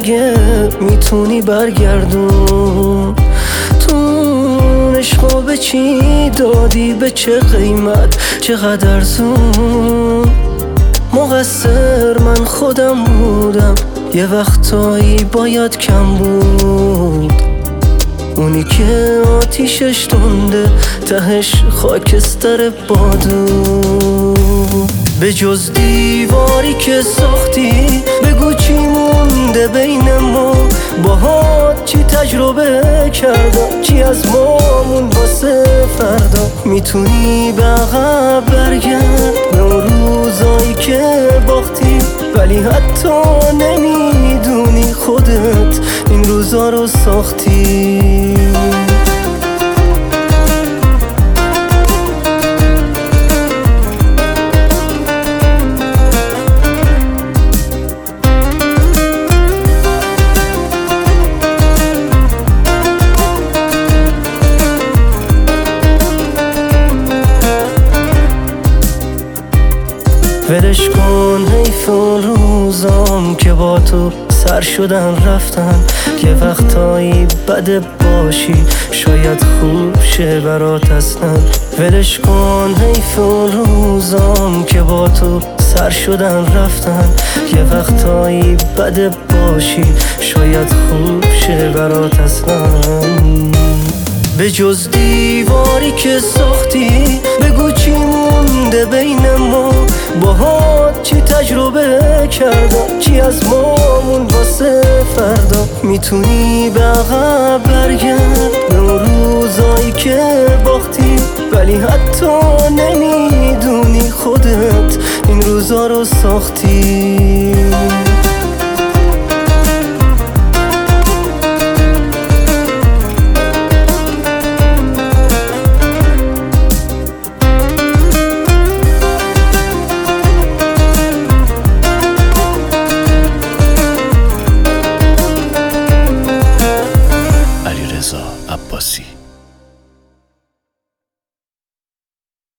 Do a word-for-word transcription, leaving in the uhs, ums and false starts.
اگه میتونی برگردون تو عشقا به چی دادی، به چه قیمت، چقدر زون. مقصر من خودم بودم، یه وقتایی باید کم بود. اونی که آتیشش تنده تهش خاکستر بادو. به جز دیواری که ساختی بگو چی مونده بین ما، باهات چی تجربه کردم، چی از ما مون واسه فردا. میتونی به عقب برگرد به اون روزایی که باختی، ولی حتی نمیدونی خودت این روزا رو ساختی. ولش کن حیف اون روزام که با تو سر شدن رفتن. یه وقتایی بده باشی شاید خوب شه برات اصلا. ولش کن حیف اون روزام که با تو سر شدن رفتن. یه وقتایی بده باشی شاید خوب شه برات اصلا. به جز دیواری که ساختی بگو چی مونده بین ما، باهات چی تجربه کردم، چی از ما مون واسه فردا. میتونی به عقب برگرد به اون روزایی که باختی، ولی حتی نمیدونی خودت این روزا رو ساختی.